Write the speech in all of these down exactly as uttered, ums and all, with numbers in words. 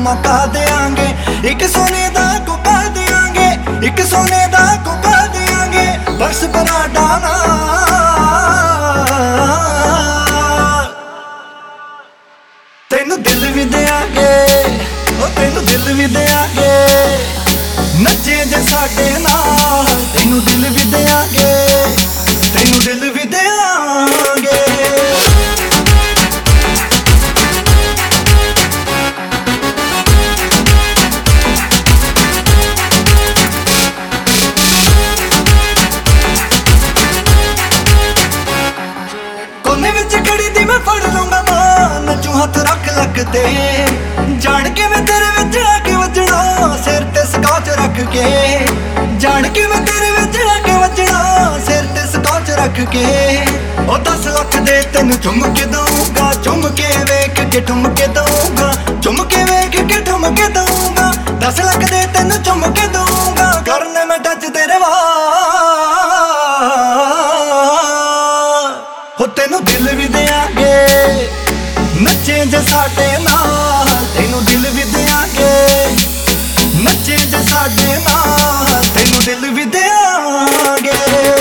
मौका देंगे, एक सोने दा कोका देंगे, एक सोने दा कोका देंगे, बस पराठा ना तेनू दिल भी देंगे, ओ तेनू दिल भी देंगे, नचे जे साडे नाल तेनू दिल भी देंगे, तेनू दिल भी देंगे। कोने विच खड़ी दी मैं फड़ लूंगा मां, नचू हथ रख लगते, जान के मैं तेरे विच आके वजना, सिर ते स्कॉच रख के, जान के मैं तेरे विच आके वजना, सिर ते स्कॉच रख के। ओ दस लख दे तेनू चुम के दूंगा, चुम के वेख के ठुम के दूंगा, चुम के वेख के ठुम के दूंगा, दस लख दे तेनू चुम के दूंगा, करने में टच तेरे वाल, हो तेनू दिल भी देंगे, नचे जे साडे नाल तेनू दिल भी देंगे, नचे जे साडे नाल तेनू दिल भी देंगे।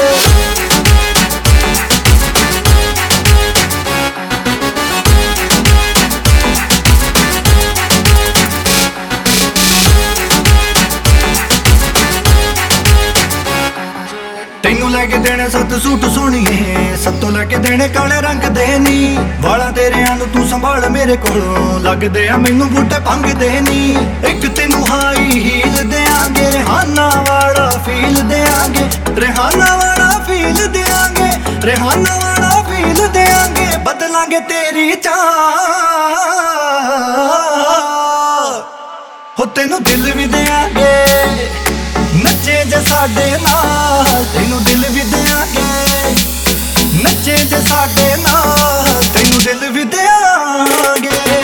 तेनू लैके देने सत्त सूट सोहणीए, सत्तों लैके देने काले रंग दे नी, वाला तेरे नू तू संभाल मेरे कोलों, लगदे आ मैनू बूटे भंग दे नी। एक तेनू हाई हील देंगे, रेहाना वाला फील देंगे, रेहाना वाला फील देंगे, रेहाना वाला फील देंगे, बदलांगे तेरी चाह, हो तेनू दिल भी देंगे, नचे जे साडे नाल तेनू दिल भी देंगे, नचे जे साडे नाल तेनू दिल भी देंगे।